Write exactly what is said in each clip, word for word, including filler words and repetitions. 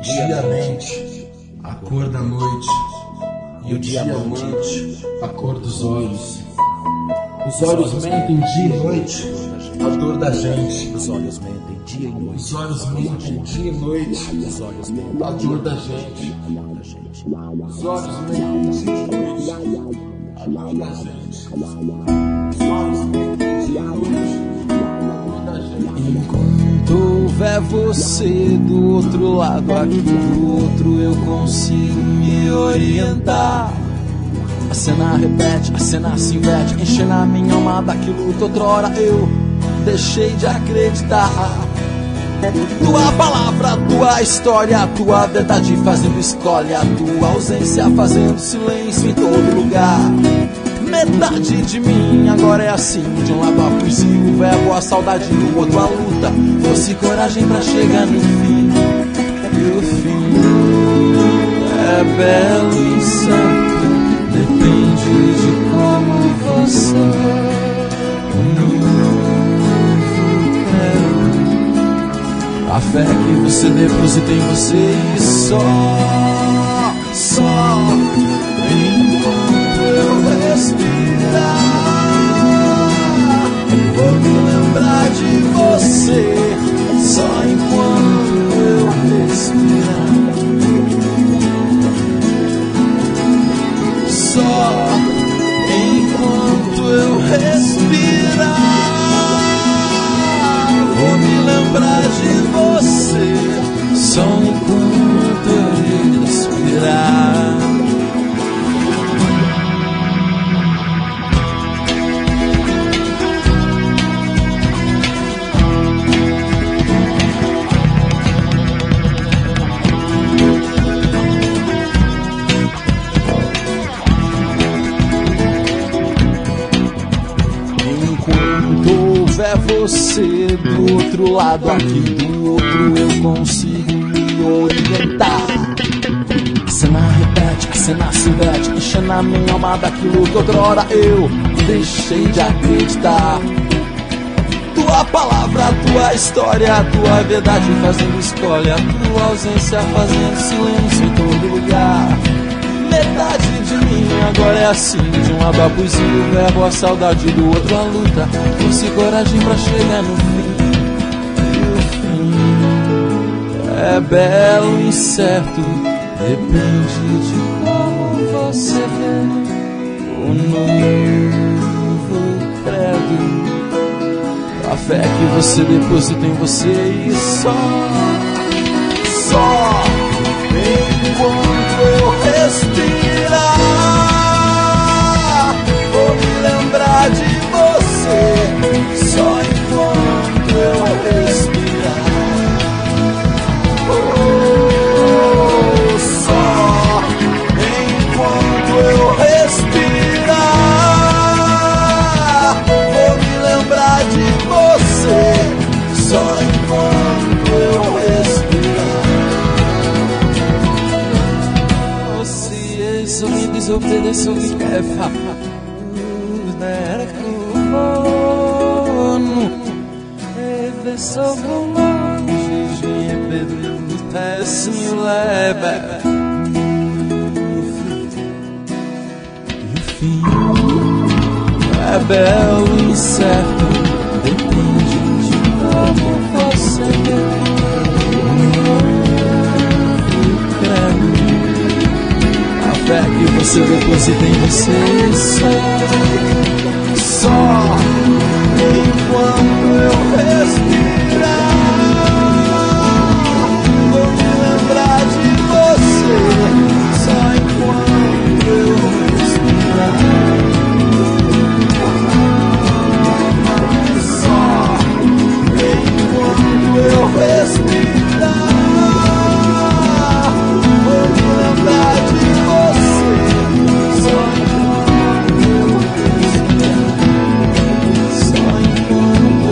dia mente, a cor da noite, e o diamante, a cor dos olhos. Os olhos mentem dia e noite, a dor da gente. Os olhos mentem dia e noite. Os olhos mentem dia e noite, Os olhos mentem a dor da gente. da gente. Os olhos mentem dia e noite, a dor da gente. Os olhos mentem dia e noite, a dor da gente. Enquanto houver você do outro lado, aqui do outro eu consigo me orientar. A cena repete, a cena se inverte, enche na minha alma daquilo que outrora eu deixei de acreditar. Tua palavra, tua história, tua verdade fazendo escolha, tua ausência fazendo silêncio em todo lugar. Metade de mim agora é assim, de um lado a poesia, o verbo, a saudade, do outro a luta. Fosse coragem pra chegar no fim, e o fim é belo e incerto, depende de como você a fé que você deposita em você e só, só enquanto eu respirar, vou me lembrar de você. Só enquanto eu respirar, só enquanto eu respirar, vou me lembrar de você. Só enquanto eu respirar. É você do outro lado, aqui do outro eu consigo me orientar. A cena repete, a cena se inverte, enche na minha alma daquilo que outrora eu deixei de acreditar. Tua palavra, tua história, tua verdade fazendo escolha, tua ausência fazendo silêncio em todo lugar. Metade de mim agora é assim, de um lado a poesia, o verbo, a saudade, do outro a luta. Fosse coragem pra chegar no fim, e o fim é belo e incerto, depende de como você vê o novo credo. A fé que você deposita em você e só, só enquanto eu respirar, vou me lembrar de você. Só enquanto eu respirar, oh, só enquanto eu respirar, vou me lembrar de você. Só enquanto eu respirar. Sorri, desobedeça o que quer falar. E sobre longe, Pedro, desce me leva. E o fim é belo e incerto, depende de como você quer. Fé que você deposita em você. Só, só enquanto eu respirar, vou me lembrar de você. Só enquanto eu respirar, só enquanto eu respirar, vou me lembrar de só enquanto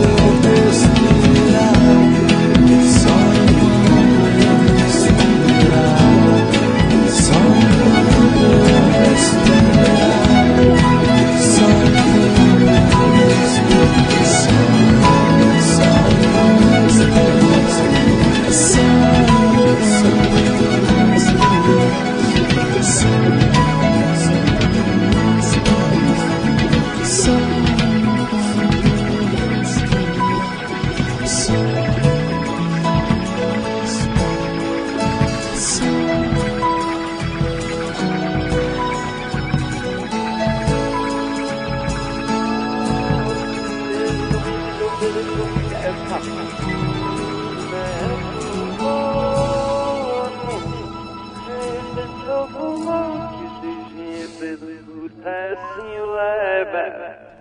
Assim leva